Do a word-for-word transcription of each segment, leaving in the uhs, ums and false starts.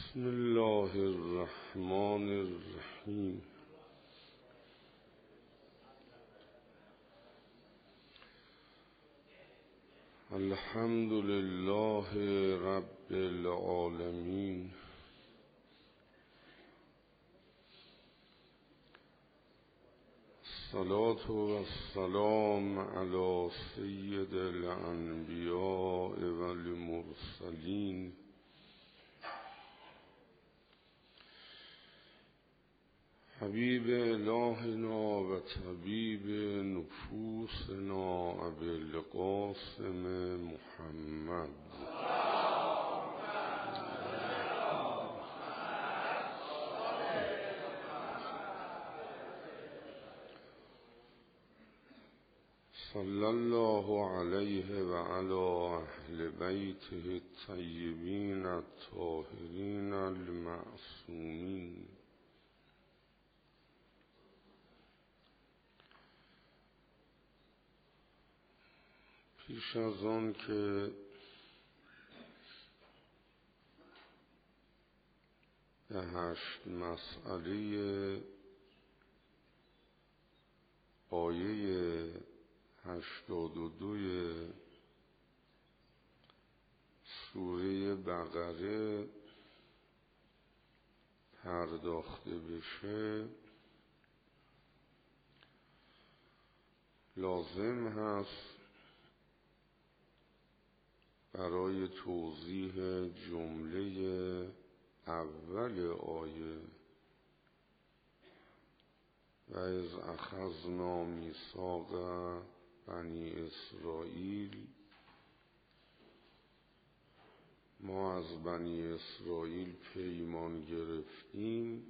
بسم الله الرحمن الرحیم. الحمد لله رب العالمین. الصلاة والسلام علی سید الانبیاء والمرسلین حبیب الهنا و طبیب نفوسنا ابی القاسم محمد صلی الله علیه و علی اهل بیته الطیبین الطاهرین المعصومین. پیش از آن که به هشت مسئله آیه هشتاد و دوی سوره بقره پرداخته بشه، لازم هست برای توضیح جمله اول آیه و از اخذنا میثاق بنی اسرائیل، ما از بنی اسرائیل پیمان گرفتیم،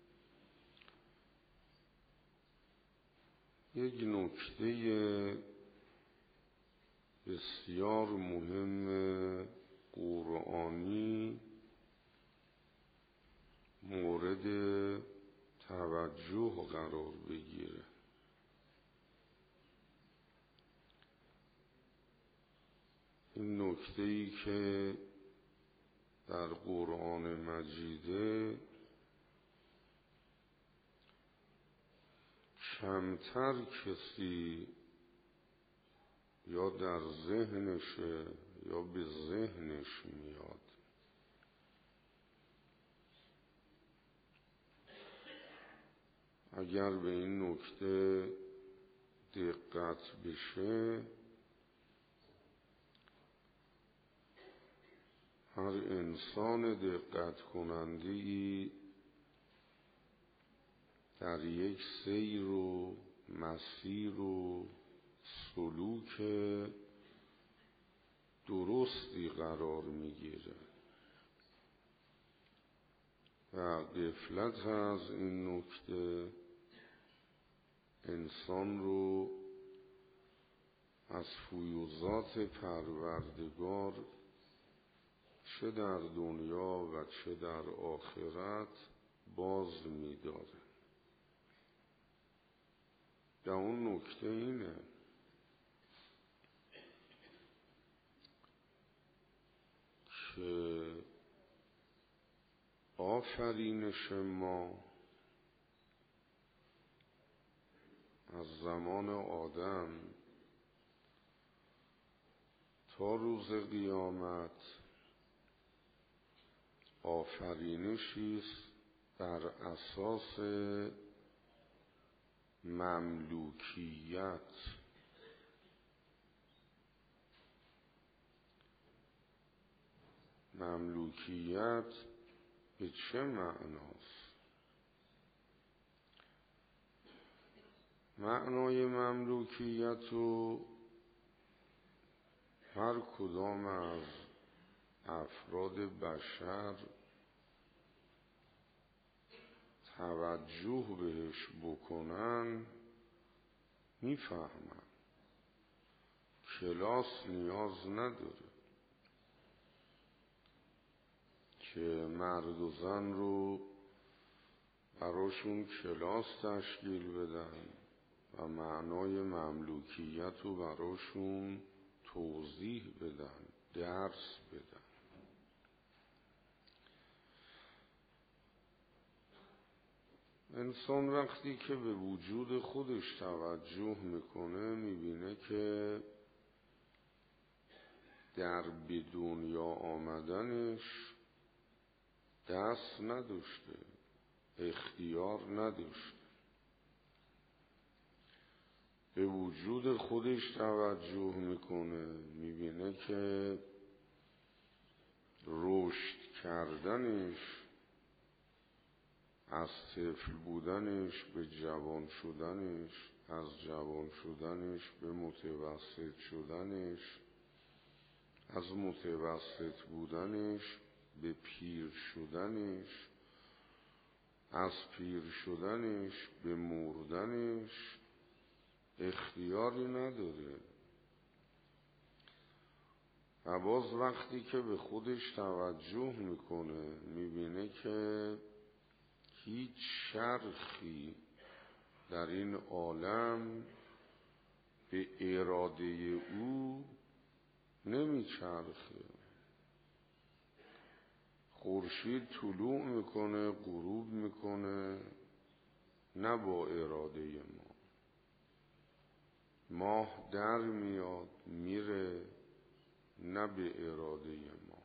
یک نکته بسیار مهم قرآنی مورد توجه قرار بگیره. این نکته‌ای که در قرآن مجیده کمتر کسی یا در ذهنشه یا به ذهنش میاد. اگر به این نکته دقت بشه، هر انسان دقت کننده‌ای در یک سیر و مسیر و سلوک درستی قرار میگیره و غفلت از این نکته انسان رو از فیوضات پروردگار چه در دنیا و چه در آخرت باز می‌داره. و اون نکته اینه که آفرینش ما از زمان آدم تا روز قیامت آفرینشی است بر اساس مملوکیت. مملوکیت به چه معناست؟ معنای مملوکیت رو هر کدام از افراد بشر توجه بهش بکنن میفهمن. کلاس نیاز نداره که مرد و زن رو براشون کلاس تشکیل بدن و معنای مملوکیت رو براشون توضیح بدن، درس بدن. انسان وقتی که به وجود خودش توجه میکنه میبینه که در به دنیا آمدنش دست نداشته، اختیار نداشته. به وجود خودش توجه میکنه میبینه که رشد کردنش، از طفل بودنش به جوان شدنش، از جوان شدنش به متوسط شدنش، از متوسط بودنش به پیر شدنش، از پیر شدنش به مردنش اختیاری نداره. و باز وقتی که به خودش توجه میکنه میبینه که هیچ شرخی در این عالم به اراده او نمیچرخه. خورشید طلوع میکنه، غروب میکنه، نه با اراده ما. ماه در میاد میره، نه به اراده ما.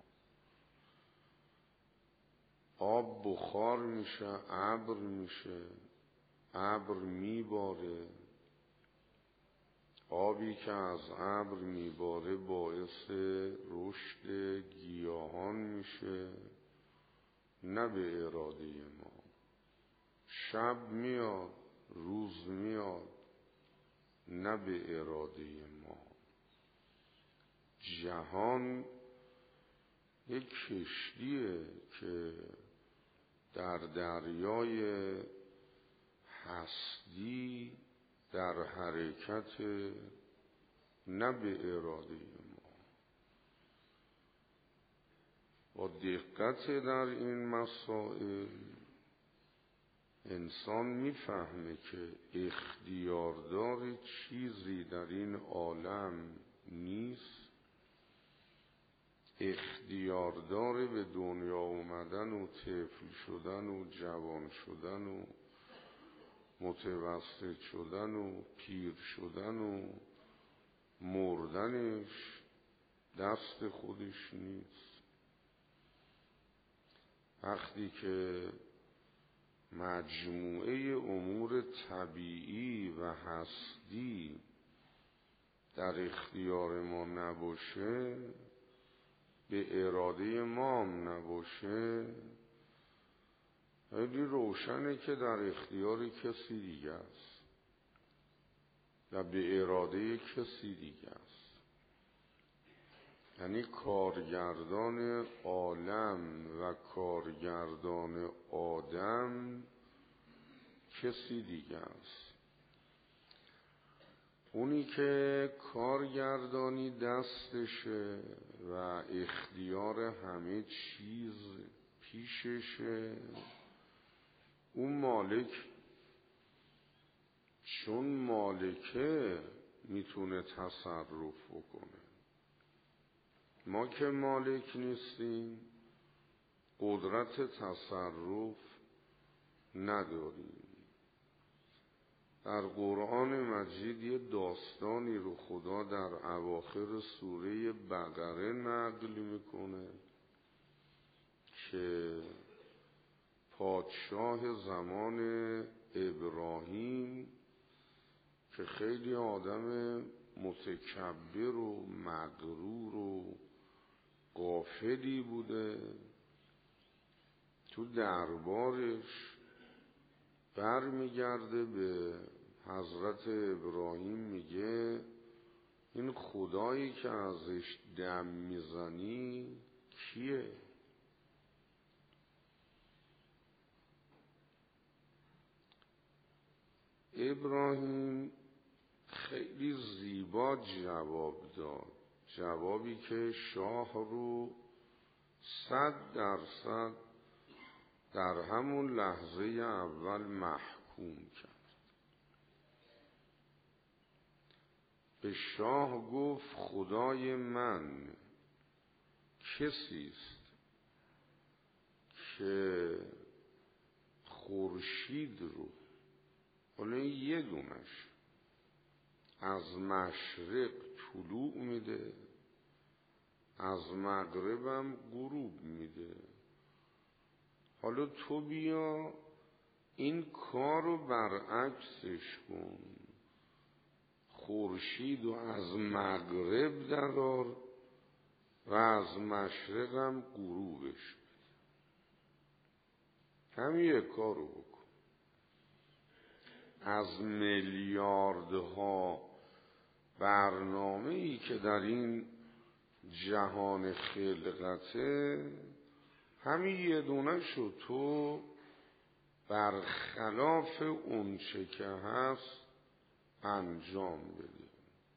آب بخار میشه، ابر میشه، ابر میباره. آبی که از ابر میباره باعث رشد گیاهان میشه، نه به اراده ما. شب میاد، روز میاد، نه به اراده ما. جهان یک کشتیه که در دریای هستی در حرکت، نه به اراده ما. با دقت در این مسائل انسان میفهمه که اختیاردار چیزی در این عالم نیست. اختیاردار به دنیا اومدن و طفل شدن و جوان شدن و متوسط شدن و پیر شدن و مردنش دست خودش نیست. وقتی که مجموعه امور طبیعی و هستی در اختیار ما نباشه، به اراده ما هم نباشه، خیلی روشنه که در اختیار کسی دیگه است و به اراده کسی دیگه است. یعنی کارگردان عالم و کارگردان آدم کسی دیگه است. اونی که کارگردانی دستشه و اختیار همه چیز پیششه، اون مالک چون مالکه میتونه تصرف بکنه. ما که مالک نیستیم قدرت تصرف نداریم. در قرآن مجید یه داستانی رو خدا در اواخر سوره بقره نقل میکنه که پادشاه زمان ابراهیم که خیلی آدم متکبر و مغرور و غافلی بوده، تو دربارش بر میگرده به حضرت ابراهیم میگه این خدایی که ازش دم میزنی کیه؟ ابراهیم خیلی زیبا جواب داد، جوابی که شاه رو صد درصد در همون لحظه اول محکوم کرد. به شاه گفت خدای من کسی است که خورشید خورشید رو، حالا یه دونش از مشرق طلوع میده، از مغربم غروب میده. حالا تو بیا این کار رو برعکسش کن، خورشید رو از مغرب درار و از مشرقم غروبش بده. همین یک کار رو بکن. از میلیاردها برنامه ای که در این جهان خلقته، همین یه دونه شو تو برخلاف اون چه که هست انجام بده.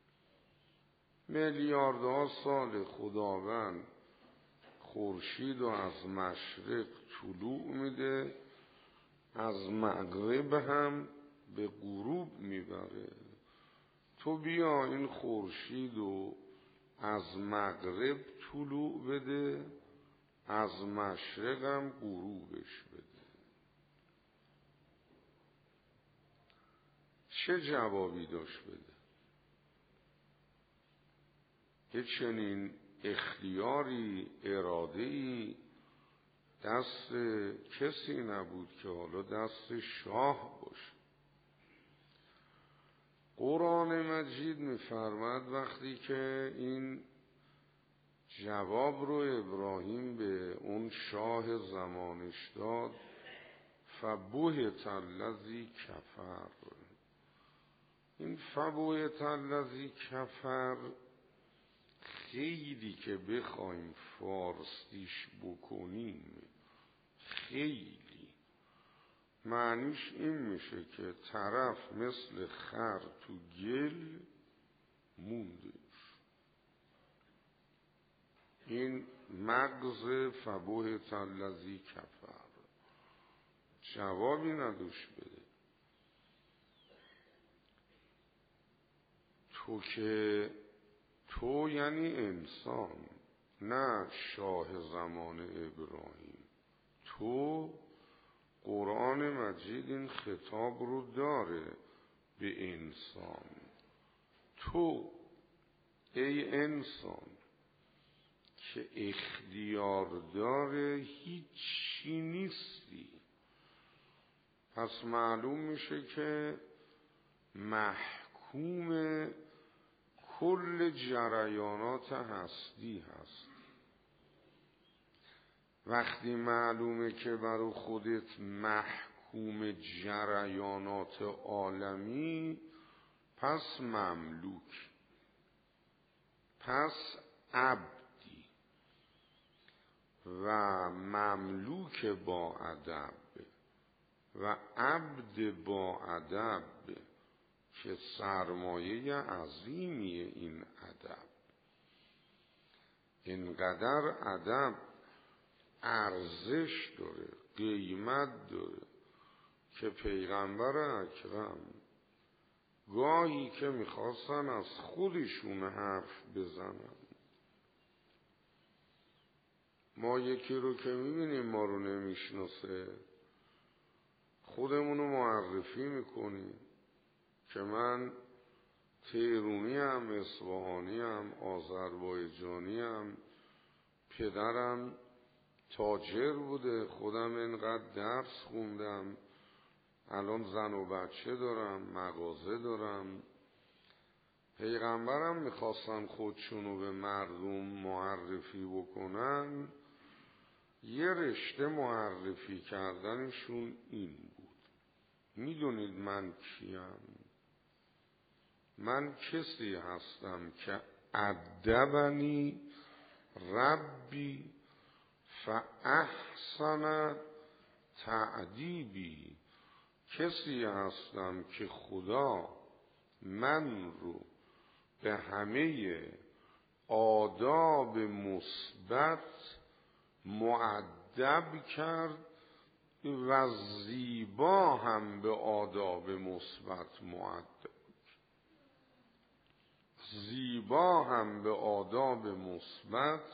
میلیاردها سال خداوند خورشید رو از مشرق طلوع میده، از مغرب هم به غروب میبره. تو بیا این خورشید رو از مغرب طلوع بده، از مشرق هم غروبش بده. چه جوابی داشت بده؟ که چنین اختیاری، اراده‌ای دست کسی نبود که حالا دست شاه باشه. قرآن مجید می‌فرماید وقتی که این جواب رو ابراهیم به اون شاه زمانش داد، فبهت الذی کفر. این فبهت الذی کفر خیلی که بخوایم فارسیش بکنیم، خیلی معنیش این میشه که طرف مثل خر تو گل مونده. این مغز فبهت الذی کفر جوابی نداشت بده. تو که تو یعنی انسان، نه شاه زمان ابراهیم. تو قرآن مجید این خطاب رو داره به انسان. تو ای انسان که اختیار داره هیچی نیستی، پس معلوم میشه که محکوم کل جریانات هستی هست. وقتی معلومه که برای خودت محکوم جریانات عالمی، پس مملوک، پس عبدی و مملوک با ادب و عبد با ادب که سرمایه عظیمی این ادب. اینقدر ادب ارزش داره، قیمت داره که پیغمبر اکرم گاهی که میخواستن از خودشون حرف بزنن، ما یکی رو که میبینیم ما رو نمیشناسه، خودمونو معرفی میکنیم که من تهرونی هم، اصفهانی هم، آذربایجانی هم، پدرم تاجر بوده، خودم اینقدر درس خوندم، الان زن و بچه دارم، مغازه دارم. پیغمبرم میخواستن خودشونو به مردم معرفی بکنن، یه رشته معرفی کردنشون این بود. میدونید من کیم؟ من کسی هستم که ادبنی ربی فاحسن تعدیبی. کسی هستم که خدا من رو به همه آداب مثبت مؤدب کرد و زیبا هم به آداب مثبت مؤدب، زیبا هم به آداب مثبت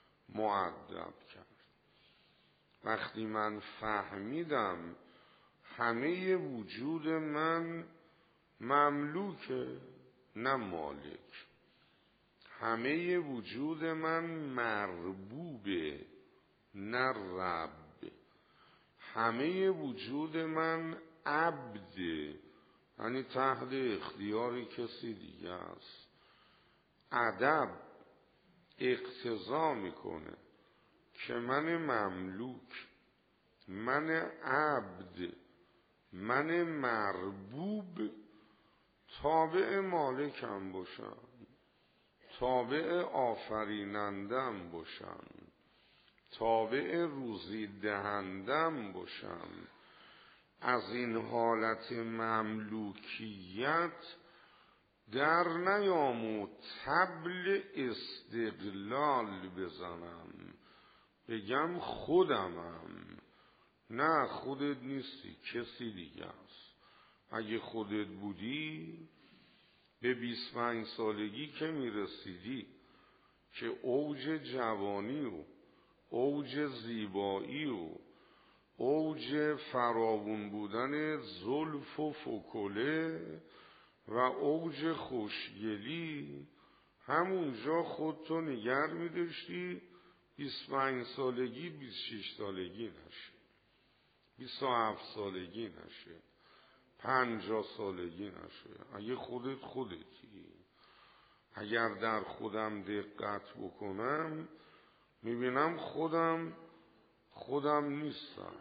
مؤدب کرد. وقتی من فهمیدم همه وجود من مملوکه نه مالک، همه وجود من مربوبه نه رب، همه وجود من عبده یعنی تحت اختیار کسی دیگه است. ادب اقتضا میکنه که من مملوک، من عبد، من مربوب تابع مالکم باشم، تابع آفرینندم باشم، تابع روزی دهندم باشم. از این حالت مملوکیت در نیام و طبل استقلال بزنم بگم خودمم. نه خودت نیستی، کسی دیگه است. اگه خودت بودی به بیست و پنج سالگی که میرسیدی که اوج جوانی و اوج زیبایی و اوج فراوون بودن زلف و فکله و اوج خوشگلی، همونجا خودتو نگر میداشتی بیست و پنج سالگی بیست و شش سالگی نشه، بیست و هفت سالگی نشه، پنجاه سالگی نشه. اگه خودت خودتی. اگر در خودم دقت بکنم میبینم خودم خودم نیستم.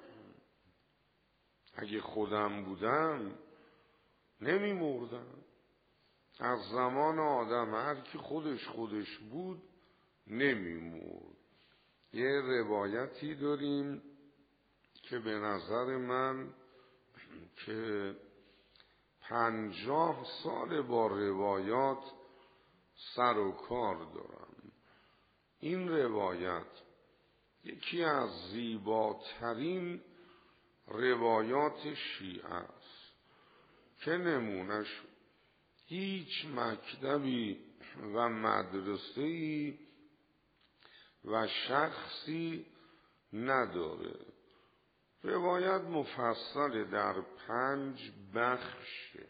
اگه خودم بودم نمیمردم. از زمان آدم هر کی خودش خودش بود نمیمرد. یه روایتی داریم که به نظر من که پنجاه سال با روایات سر و کار دارم. این روایت یکی از زیباترین روایات شیعه است که نمونش هیچ مکتبی و مدرسه‌ای و شخصی نداره. روایت مفصل در پنج بخشه.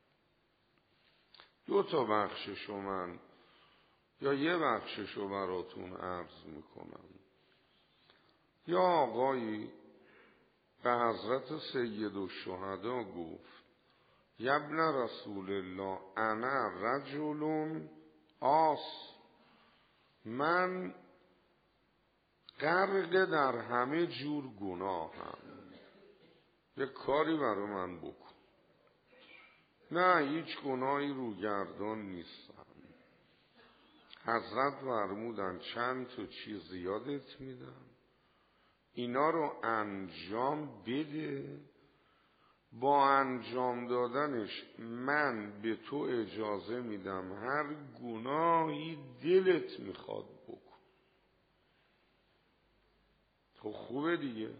دو تا بخششو من یا یه بخششو براتون عرض میکنم. یا آقایی به حضرت سید الشهدا گفت یبن رسول الله انا رجل آس، من غرق در همه جور گناهم، یه کاری برای من بکن. نه هیچ گناهی رو گردان نیستم. حضرت فرمودن چند تا چیز یادت میدم، اینا رو انجام بده، با انجام دادنش من به تو اجازه میدم هر گناهی دلت میخواد بکن. تو خوبه دیگه.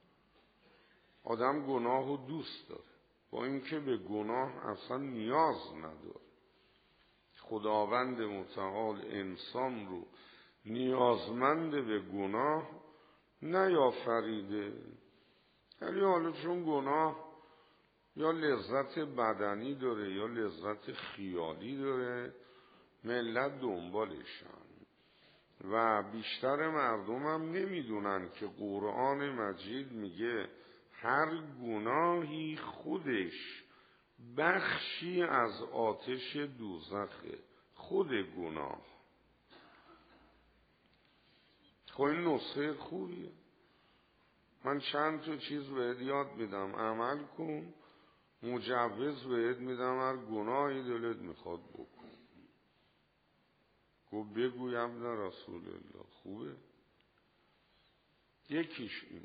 آدم گناه رو دوست داره، با اینکه به گناه اصلا نیاز نداره. خداوند متعال انسان رو نیازمند به گناه نیافریده، ولی حالا چون گناه یا لذت بدنی داره یا لذت خیالی داره ملت دنبالشن و بیشتر مردم هم نمیدونن که قرآن مجید میگه هر گناهی خودش بخشی از آتش دوزخه. خود گناه. خب این نسخه خوبیه. من چند تا چیز بهت یاد میدم عمل کن، مجوز بهت میدم هر گناهی دلت میخواد بکن. گفت بگویم نه رسول الله. خوبه. یکیش این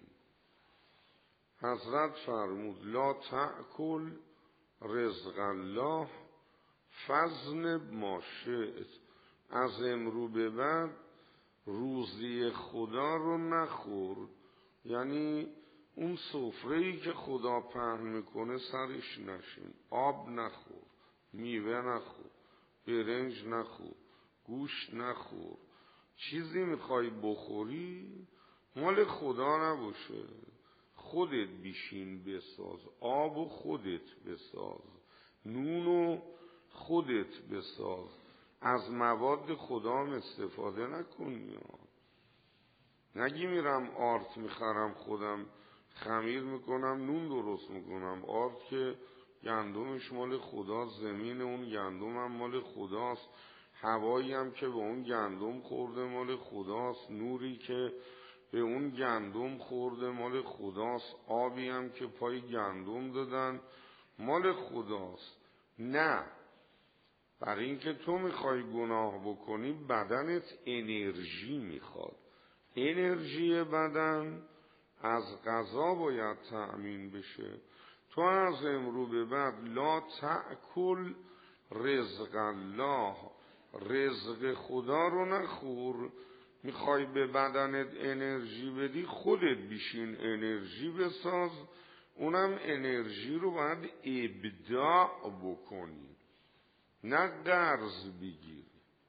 حضرت فرمود لا تأکل رزق الله فزن ما شئت، از امرو به بعد روزی خدا رو نخور. یعنی اون سفره‌ای که خدا پهن میکنه سرش نشین. آب نخور، میوه نخور، برنج نخور، گوشت نخور. چیزی میخوای بخوری مال خدا نباشه، خودت بیشین بساز، آب و خودت بساز، نون و خودت بساز، از مواد خدام استفاده نکنی. نگی میرم آرت میخرم خودم خمیر میکنم نون درست میکنم. آرت که گندمش مال خداست، زمین اون گندم هم مال خداست، هوایی هم که به اون گندم خورده مال خداست، نوری که به اون گندم خورده مال خداست، آبی هم که پای گندم دادن مال خداست. نه، برای اینکه تو میخوای گناه بکنی بدنت انرژی میخواد. انرژی بدن از غذا باید تأمین بشه. تو از امرو به بعد لا تأکل رزق الله، رزق خدا رو نخور. میخوای به بدنت انرژی بدی، خودت بیشین انرژی بساز، اونم انرژی رو باید ابداع بکنی، نه قرض بگیری.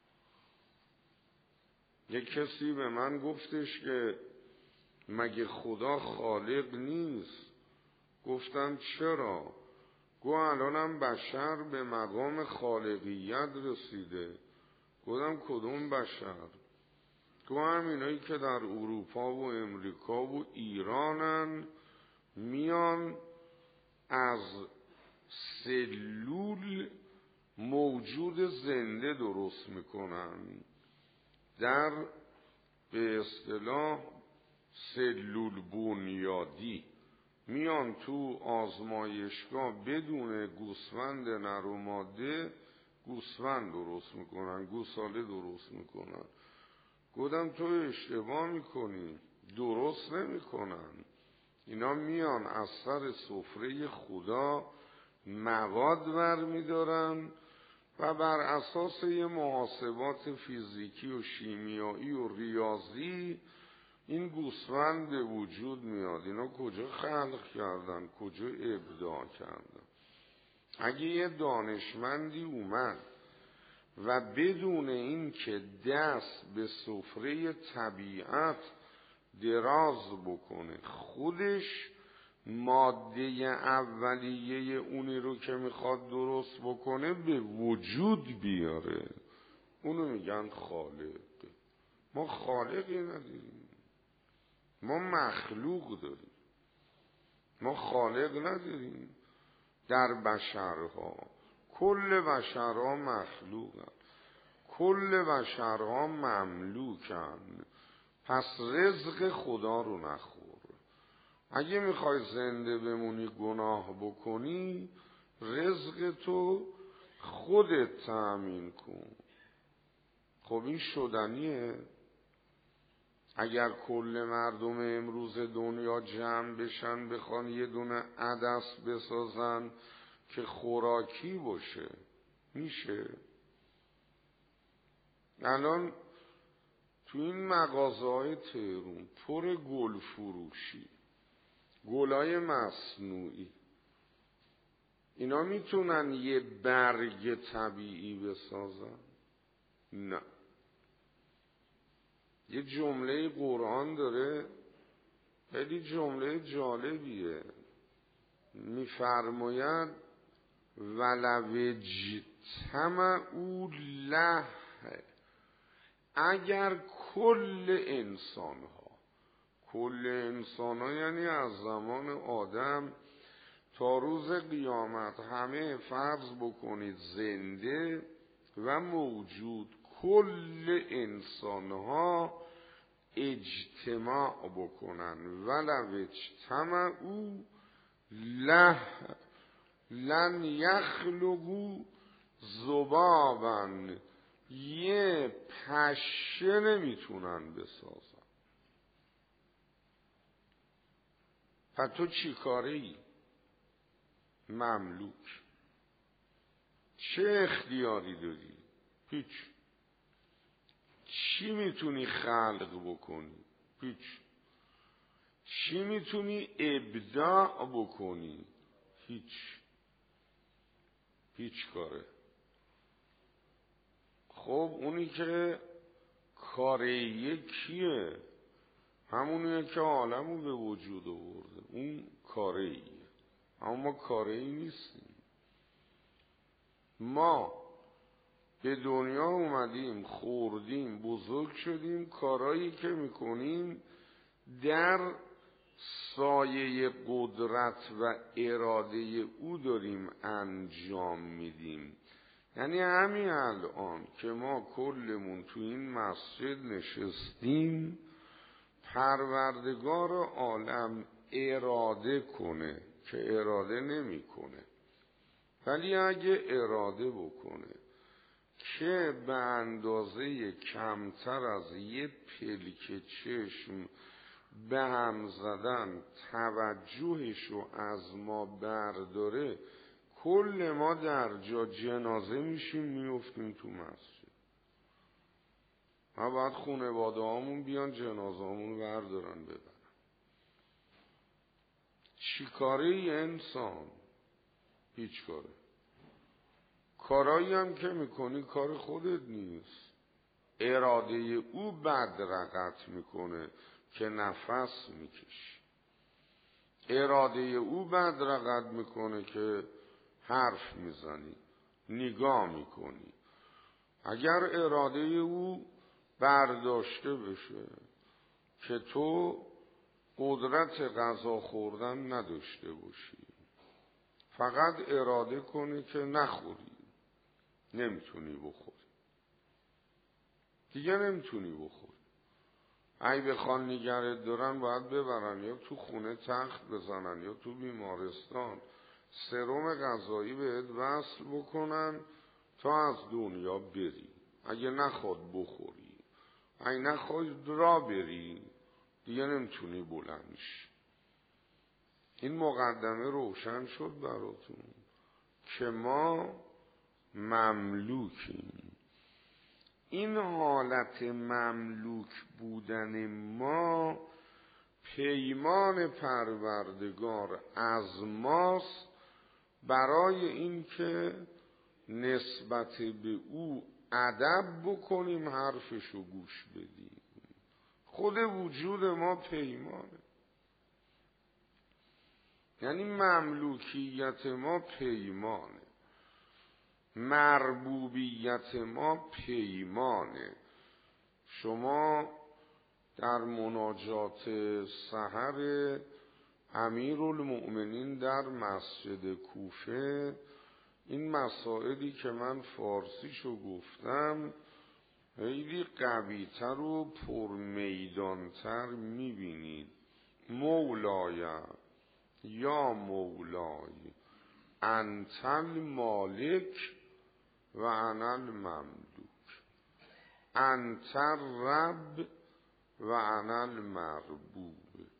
یک کسی به من گفتش که مگه خدا خالق نیست؟ گفتم چرا؟ گو الانم بشر به مقام خالقیت رسیده. گفتم کدوم بشر؟ گو همینایی که در اروپا و امریکا و ایرانن، میان از سلول موجود زنده درست میکنن، در به اصطلاح سلول بنیادی. میان تو آزمایشگاه بدون گوسفند نر و ماده گوسفند درست میکنن، گوساله درست میکنن. گفتم تو اشتباه میکنی، درست نمیکنن. اینا میان از سر سفره خدا مواد برمیدارن و بر اساس یه محاسبات فیزیکی و شیمیایی و ریاضی این گوسفند به وجود میاد. اینا کجا خلق کردن؟ کجا ابداع کردن؟ اگه یه دانشمندی اومد و بدون این که دست به سفره طبیعت دراز بکنه، خودش ماده اولیه اونی رو که میخواد درست بکنه به وجود بیاره، اونو میگن خالق. ما خالقی نداریم، ما مخلوق داریم. ما خالق نداریم در بشرها. کل بشرها مخلوقن، کل بشرها مملوکن. پس رزق خدا رو نخور. اگه میخوای زنده بمونی گناه بکنی، رزق تو خودت تأمین کن. خب این شدنیه؟ اگر کل مردم امروز دنیا جمع بشن بخوان یه دونه عدس بسازن که خوراکی باشه، میشه؟ الان تو این مغازه های تهرون پر گل فروشی، گلای مصنوعی، اینا میتونن یه برگ طبیعی بسازن؟ نه. یه جمله قرآن داره، خیلی جمله جالبیه، میفرماید ولو اجتمعوا له، اگر کل انسان ها، کل انسان ها یعنی از زمان آدم تا روز قیامت، همه فرض بکنید زنده و موجود، کل انسان ها اجتماع بکنن، ولو اجتمعوا له لن یخلقوا ذبابا، یه پشه نمیتونن بسازن. پس تو چی کاره ای؟ مملوک. چه اختیاری داری؟ هیچ. چی میتونی خلق بکنی؟ هیچ. چی میتونی ابداع بکنی؟ هیچ. هیچ کاره. خب اونی که کاره کیه؟ همونیه که عالمو به وجود آورده. اون کاره ایه، اما ما کاره ای نیستیم. ما به دنیا اومدیم، خوردیم، بزرگ شدیم، کارایی که میکنیم در سایه قدرت و اراده او داریم انجام میدیم. یعنی همین الان که ما کلمون تو این مسجد نشستیم، پروردگار عالم اراده کنه که اراده نمیکنه، ولی اگه اراده بکنه که به اندازه کمتر از یه پلک چشم به هم زدن توجهشو از ما برداره، کل ما در جا جنازه میشیم، میفتیم تو مسجد. ما باید خانواده هامون بیان جنازه هامون بردارن ببرن. چی کاره ای انسان؟ هیچ کاره. کارایی هم که میکنی کار خودت نیست، اراده او بدرقت میکنه که نفس میکشی، اراده او بدرقت میکنه که حرف میزنی، نگاه میکنی. اگر اراده او برداشته بشه که تو قدرت غذا خوردن نداشته باشی، فقط اراده کنی که نخوری، نمیتونی بخوری، دیگه نمیتونی بخوری. اگه بخوان نگرت دارن باید ببرن یا تو خونه تخت بزنن یا تو بیمارستان سرم غذایی بهت وصل بکنن تا از دنیا بری. اگه نخواد بخوری، اگه نخواد را بری، دیگه نمیتونی بلند شی. این مقدمه روشن شد براتون که ما مملوکیم. این حالت مملوک بودن ما پیمان پروردگار از ماست برای اینکه نسبت به او ادب بکنیم، حرفشو گوش بدیم. خود وجود ما پیمانه، یعنی مملوکیت ما پیمانه، مربوبیت ما پیمانه. شما در مناجات سحر امیرالمؤمنین در مسجد کوفه این مسائلی که من فارسیشو گفتم خیلی قویتر و پرمیدانتر میبینید. مولای یا مولای انت المالک و انا المملوک، انت الرب و انا المربوب،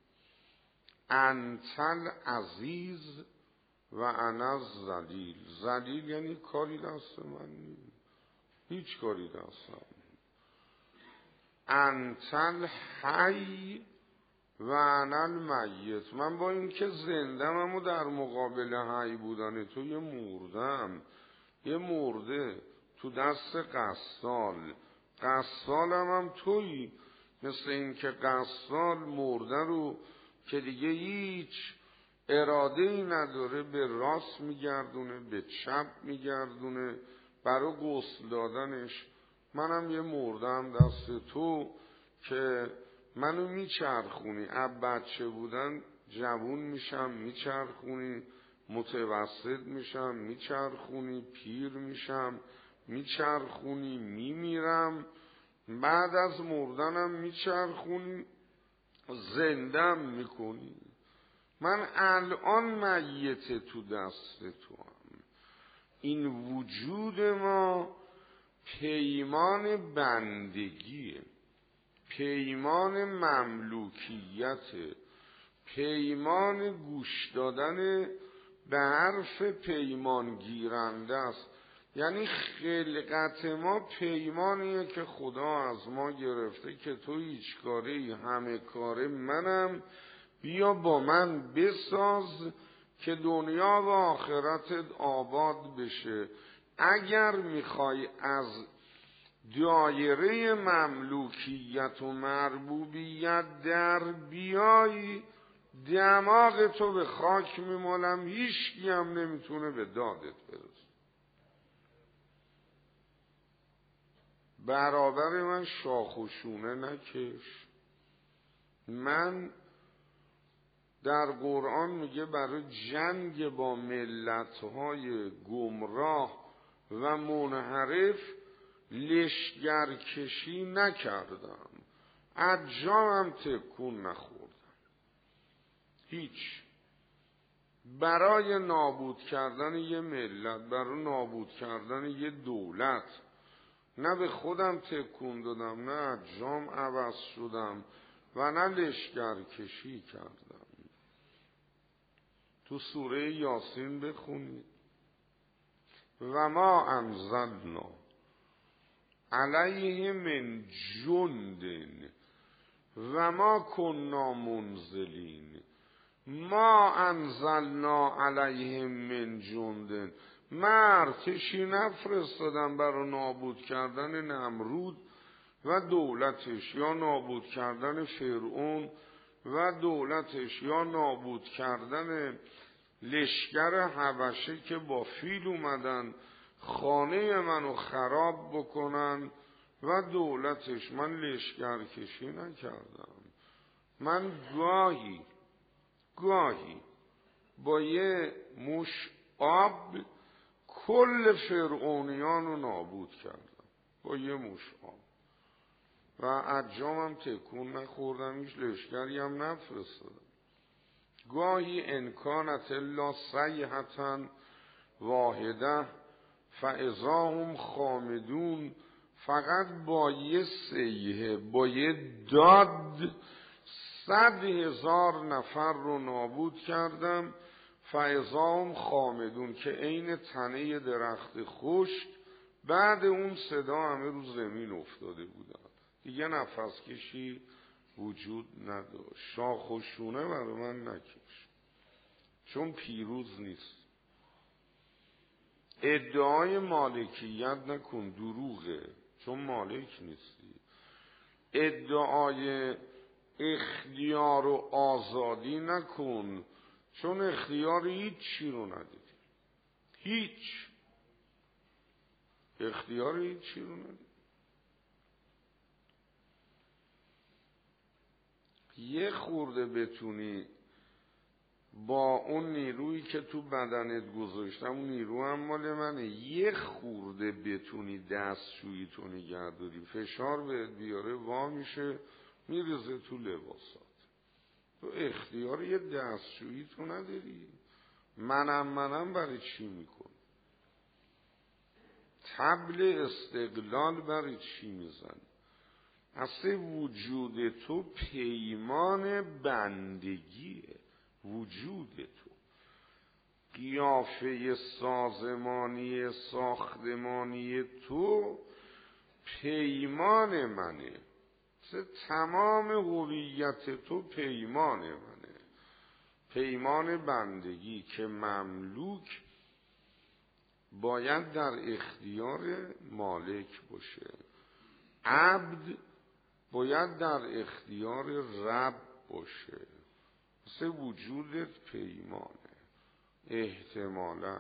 انت العزیز و انا الذلیل. ذلیل یعنی کاری دست من نیست، هیچ کاری دستم نیست. انت الحی و انا المیت، من با اینکه زندم اما در مقابل حی بودن تو یه مردم، یه مرده تو دست قصال، قصالم هم تویی. مثل اینکه قصال مرده رو که دیگه هیچ اراده ای نداره به راست میگردونه، به چپ میگردونه برای غسل دادنش. منم یه مردم دست تو که منو میچرخونی، اب بچه بودن جوون میشم میچرخونی، متوسط میشم میچرخونی، پیر میشم میچرخونی، میمیرم، بعد از مردنم میچرخونی، زندم میکنی. من الان میت تو دست تو هم. این وجود ما پیمان بندگیه، پیمان مملوکیت، پیمان گوش دادن به حرف پیمان گیرنده است. یعنی خلقت ما پیمانیه که خدا از ما گرفته که تو هیچ کاری، همه کاره منم، بیا با من بساز که دنیا و آخرتت آباد بشه. اگر میخوای از دایره مملوکیت و مربوبیت در بیایی، دماغ تو به خاک میمالم، هیچکی هم نمیتونه به دادت برسه. برابر من شاخ و شونه نکش. من در قرآن میگه برای جنگ با ملت‌های گمراه و منحرف لشگرکشی نکردم، از جامم تکون نخوردم. هیچ. برای نابود کردن یه ملت، برای نابود کردن یه دولت، نه به خودم تکون دادم، نه از جام عوض شدم و نه لشگرکشی کردم. تو سوره یاسین بخونید. و ما انزلنا علیه من جند و ما کنا منزلین. ما انزلنا علیهم من جند. من ارتشی نفرستادم برای نابود کردن نمرود و دولتش، یا نابود کردن فرعون و دولتش، یا نابود کردن لشکر حبشه که با فیل اومدن خانه منو خراب بکنن و دولتش. من لشکر کشی نکردم. من گاهی گاهی با یه مش آب کل فرعونیان رو نابود کردم، با یه مش آب، و عجامم تکون نخوردم، هیچ لشکری هم نفرستادم. گاهی انکانت الا صیحة واحده فاذا هم خامدون. فقط با یه صیحه، با یه داد، صد هزار نفر رو نابود کردم. فاذا هم خامدون، که عین تنه درخت خشک بعد اون صدا همه رو زمین افتاده بودن، دیگه نفس کشی وجود نداشت. شاخ و شونه برای من نکش، چون پیروز نیست. ادعای مالکیت نکن، دروغه، چون مالک نیستی. ادعای اختیار و آزادی نکن، چون اختیار هیچ چی رو نداری. هیچ اختیار هیچ چی رو نداری. یه خورده بتونی با اون نیرویی که تو بدنت گذاشتم، اون نیرو هم مال منه، یه خورده بتونی دستشویی تو نگه داری، فشار بهت بیاره وا میشه میرزه تو لباسات. تو اختیار یه دستشویی تو نداری. منم منم برای چی میکن؟ طبل استقلال برای چی میزن؟ اصل وجود تو پیمان بندگیه. وجود تو قیافه سازمانی ساختمانی تو پیمان منه. تمام هویت تو پیمان منه، پیمان بندگی که مملوک باید در اختیار مالک باشه. عبد باید در اختیار رب باشه. مثل وجودت پیمانه. احتمالاً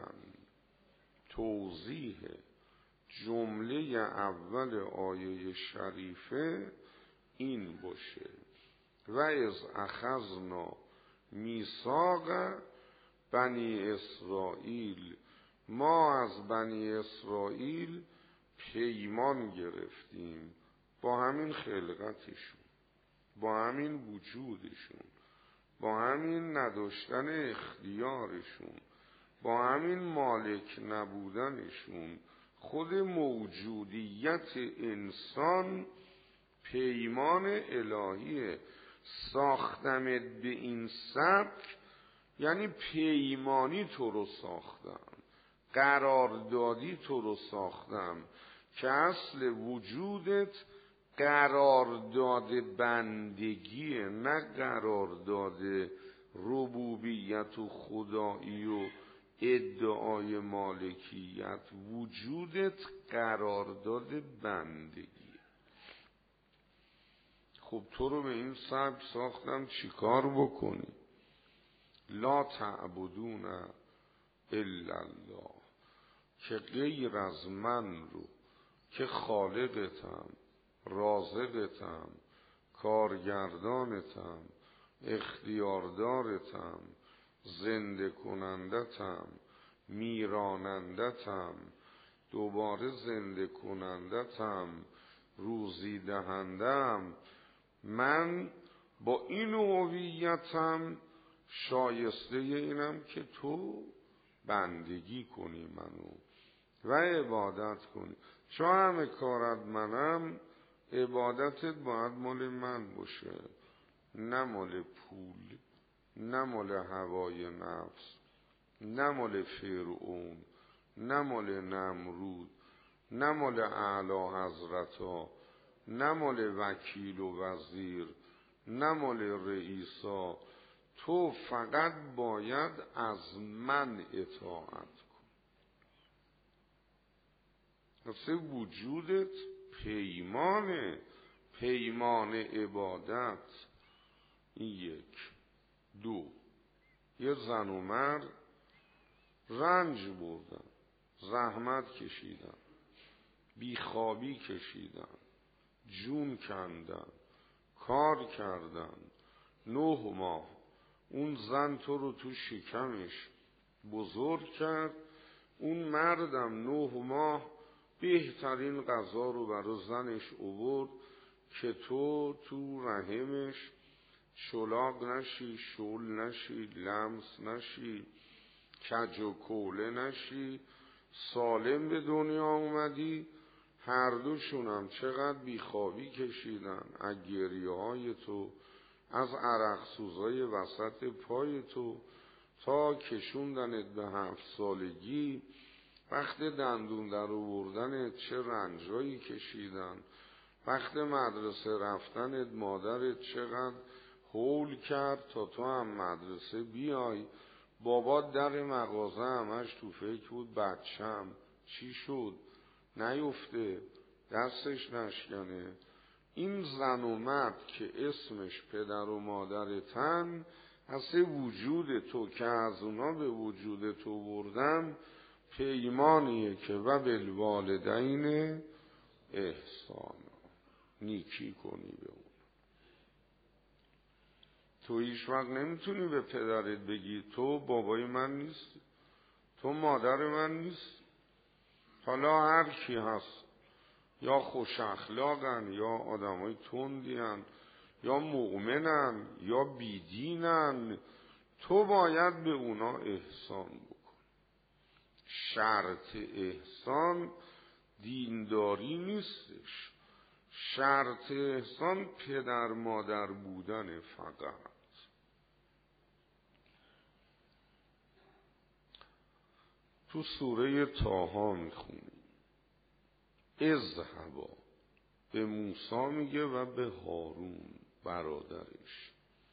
توضیح جمله اول آیه شریفه این باشه: و از اخذنا میثاق بنی اسرائیل. ما از بنی اسرائیل پیمان گرفتیم، با همین خلقتشون، با همین وجودشون، با همین نداشتن اختیارشون، با همین مالک نبودنشون. خود موجودیت انسان پیمان الهیه. ساختمت به این سبک یعنی پیمانی تو رو ساختم، قراردادی تو رو ساختم که اصل وجودت قرارداد بندگیه، نه قرارداد ربوبیت و خدایی و ادعای مالکیت. وجودت قرارداد بندگیه. خب تو رو به این سبک ساختم چیکار بکنی؟ لا تعبدون الا الله، که غیر از من رو که خالقتم، رازقتم، کارگردانتم، اختیاردارتم، زنده کنندتم، میرانندتم، دوباره زنده کنندتم، روزی دهندم، من با این هویتم شایسته اینم که تو بندگی کنی منو و عبادت کنی. چون همه کارت منم، عبادتت باید مال من باشه، نه مال پول، نه مال هوای نفس، نه مال فرعون، نه مال نمرود، نه مال اعلی حضرتا، نه مال وکیل و وزیر، نه مال رئیسا. تو فقط باید از من اطاعت کن. مثل وجودت پیمانه، پیمان عبادت. این یک. دو، یه زن و مرد رنج بردن، زحمت کشیدن، بیخوابی کشیدن، جون کندن، کار کردن، نه ماه. اون زن تو رو تو شکمش بزرگ کرد، اون مردم نه ماه بهترین غذا رو برای زنش آورد که تو تو رحمش شلاق نشی، شل نشی، لمس نشی، کج و کوله نشی، سالم به دنیا اومدی. هر دوشونم چقدر بیخوابی کشیدن از گریه های تو، از عرق سوزای وسط پای تو، تا کشوندنت به هفت سالگی. وقت دندون در آوردنت چه رنجایی کشیدن، وقت مدرسه رفتنت مادرت چقدر هول کرد تا تو هم مدرسه بیای. بابا در مغازه همش تو فکر بود بچم چی شد نیفته، دستش نشکنه. این زن و مرد که اسمش پدر و مادرتن، اصل وجود تو که از اونا به وجود تو بردن، پیمانیه که و بالوالدین احسان، نیکی کنی به اون. تو هیچ وقت نمیتونی به پدرت بگی تو بابای من نیستی، تو مادر من نیستی. حالا هر کی هست، یا خوش اخلاقن، یا آدمای تندین، یا مؤمنن، یا بیدینن، تو باید به اونا احسان بکن. شرط احسان دینداری نیستش، شرط احسان پدر مادر بودن فقط. تو سوره طه میخونی اذهبا، به موسی میگه و به هارون برادرش،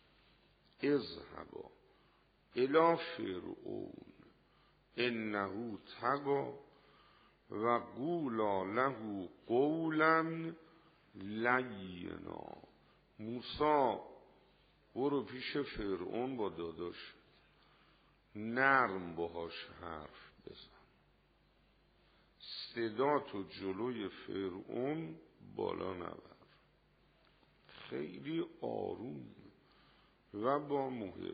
اذهبا الی فرعون انه طغی و قولا له قولا لینا. موسی برو پیش فرعون با داداش، نرم باهاش حرف بزن، صدا تو جلوی فرعون بالا نبر، خیلی آروم و با محبت.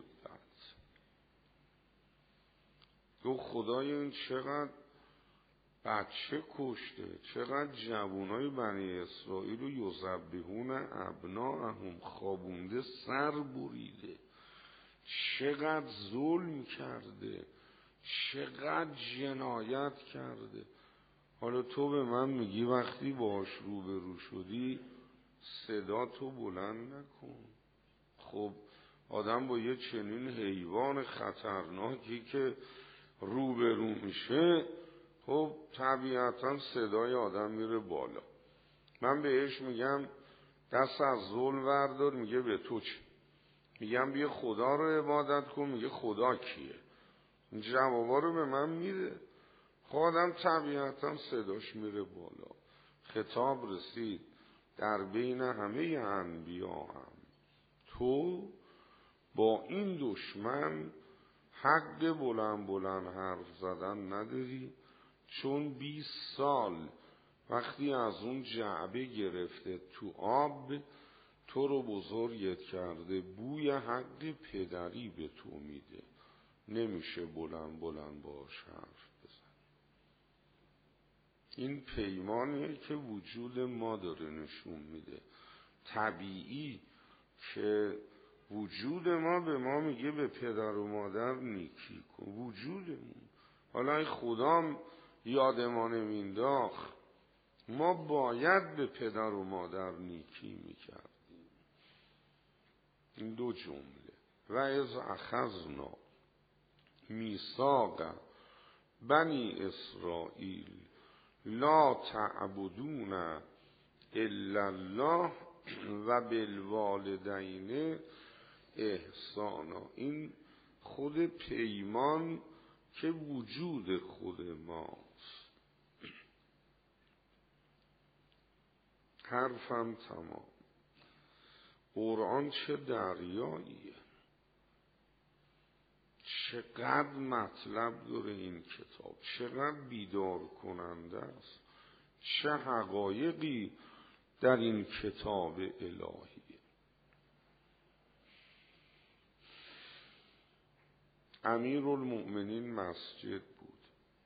تو خدای این چقدر بچه کشته، چقدر جوانای بنی اسرائیل رو یذبحون ابناءهم خوابونده، سر بریده، چقدر ظلم کرده، چقدر جنایت کرده. حالا تو به من میگی وقتی باش روبرو شدی صدا تو بلند نکن. خب آدم با یه چنین حیوان خطرناکی که روبرو میشه، خب طبیعتا صدای آدم میره بالا. من بهش میگم دست از ظلم وردار، میگه به تو چی؟ میگم بیا خدا رو عبادت کن، میگه خدا کیه؟ این جوابا رو به من میده. خودم طبیعتا صداش میره بالا. خطاب رسید در بین همه انبیا هم تو با این دشمن حق بلند بلند حرف زدن نداری، چون بیست سال وقتی از اون جعبه گرفته تو آب تو رو بزرگت کرده، بوی حق پدری به تو میده، نمیشه بلند بلند باش حرف بزن. این پیمانیه که وجود ما داره نشون میده، طبیعی که وجود ما به ما میگه به پدر و مادر نیکی کن. وجودمون، حالا خدا یادمان نمینداخت ما باید به پدر و مادر نیکی میکردیم. این دو جمله. و از اخذنا میثاق بنی اسرائیل لا تعبدون الا الله و بالوالدین احسانا. این خود پیمان که وجود خود ماست. حرفم تمام. قرآن چه دریاییه، چقدر مطلب داره این کتاب، چقدر بیدار کننده است، چه حقایقی در این کتاب الهی. امیرالمؤمنین مسجد بود،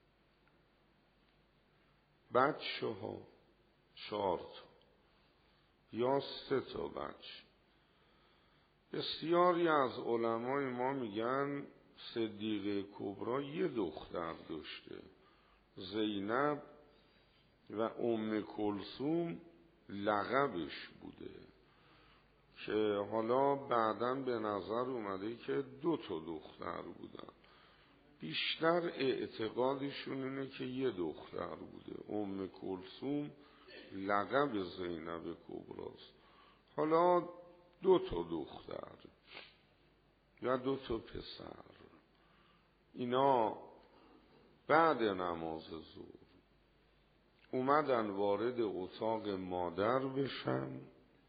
بچه ها چهار تا یا سه تا بچه. بسیاری از علمای ما میگن صدیقه کبری یه دختر داشته، زینب، و ام کلثوم لقبش بوده، که حالا بعداً به نظر اومده که دو تا دختر بودن. بیشتر اعتقادشون اینه که یه دختر بوده، ام کلثوم لقب زینب کبراست. حالا دو تا دختر یا دو تا پسر. اینا بعد نماز ظهر اومدن وارد اتاق مادر بشن.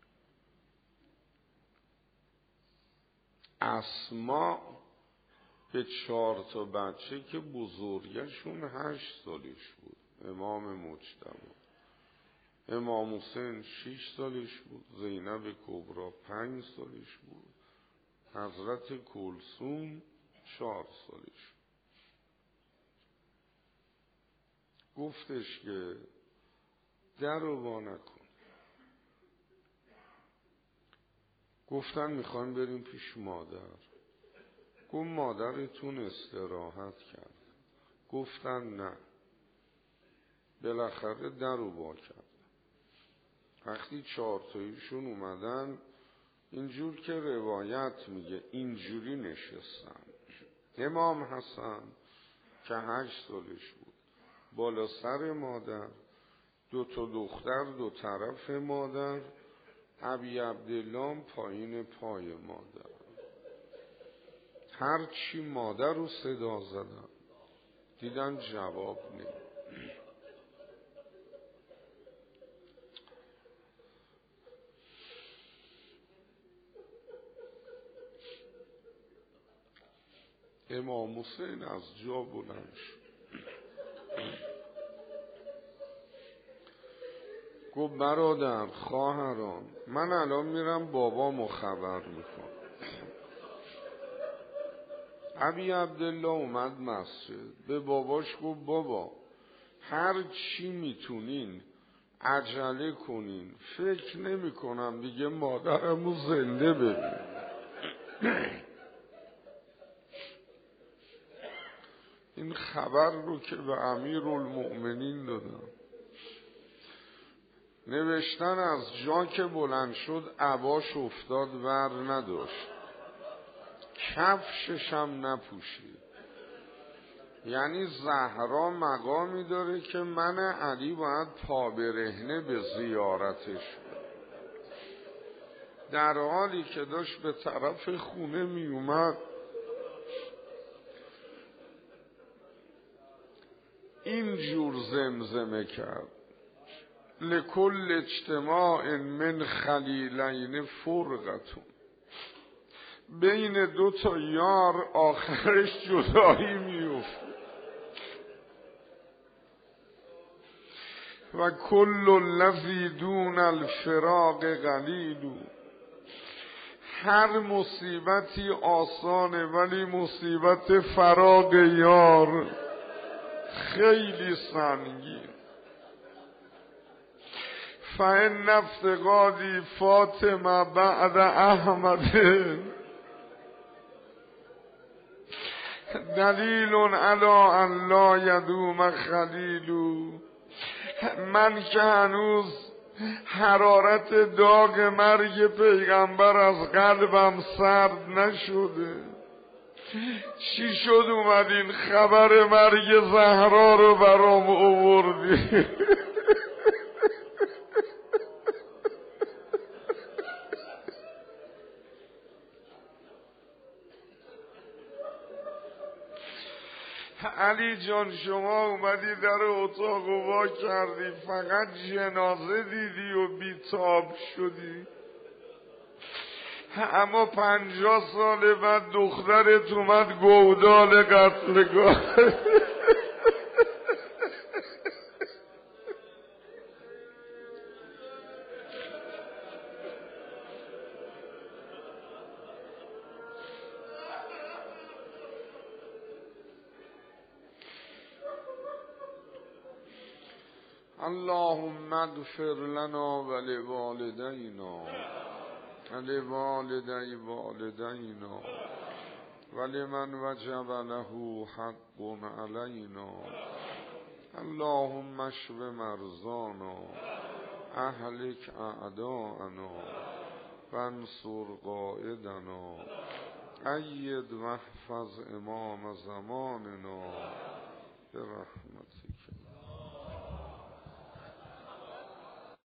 اسما به چهار تا بچه که بزرگشون هشت سالش بود، امام مجتبی، امام حسین شش سالش بود، زینب کبری پنج سالش بود، حضرت کلثوم چهار سالش بود. گفتش که در رو وا نکن. گفتن میخوایم بریم پیش مادر. گفت مادرتون استراحت کرد. گفتن نه. بالاخره در رو وا کرد. وقتی چهارتاییشون اومدن، اینجور که روایت میگه اینجوری نشستن. امام حسن که هشت سالش بود بالا سر مادر، دو تا دختر دو طرف مادر، ابی عبدالله پایین پای مادر. هر چی مادر رو صدا زدن دیدن جواب نید. امام حسین از جا بلند شد، گفت برادر خواهران، من الان میرم بابامو خبر میکنم. ابی عبدالله اومد مسجد، به باباش گفت بابا هر چی میتونین عجله کنین، فکر نمی کنم دیگه مادرمو زنده ببینم. این خبر رو که به امیرالمؤمنین دادم. نوشتن از جا که بلند شد عباش افتاد ور نداشت، کفشش هم نپوشید. یعنی زهرا مقامی داره که من علی باید پا برهنه به زیارتش، در حالی که داشت به طرف خونه می اومد اینجور زمزمه کرد: لکل اجتماع من خلیلین فرقتون. بین دو تا یار آخرش جدایی میفته و کل الذی دون الفراق قلیل. هر مصیبتی آسانه ولی مصیبت فراق یار خیلی سنگین. فإن افتقادی فاطمه بعد احمد دلیل علی ان لا یدوم خلیل. من که هنوز حرارت داغ مرگ پیغمبر از قلبم سرد نشده، چی شد اومدین خبر مرگ زهرا رو برام آوردی؟ علی جان شما اومدی در اتاق و وا کردی، فقط جنازه دیدی و بیتاب شدی، اما پنجاه سال بعد دخترت اومد گودال قتلگاه. اللهم اغفر لنا ولوالدينا ولوالدي والدينا ولمن وجب له حق علينا. اللهم اشف مرضانا اهلك اعداءنا وانصر قائدنا أيد واحفظ امام زماننا برحمتك.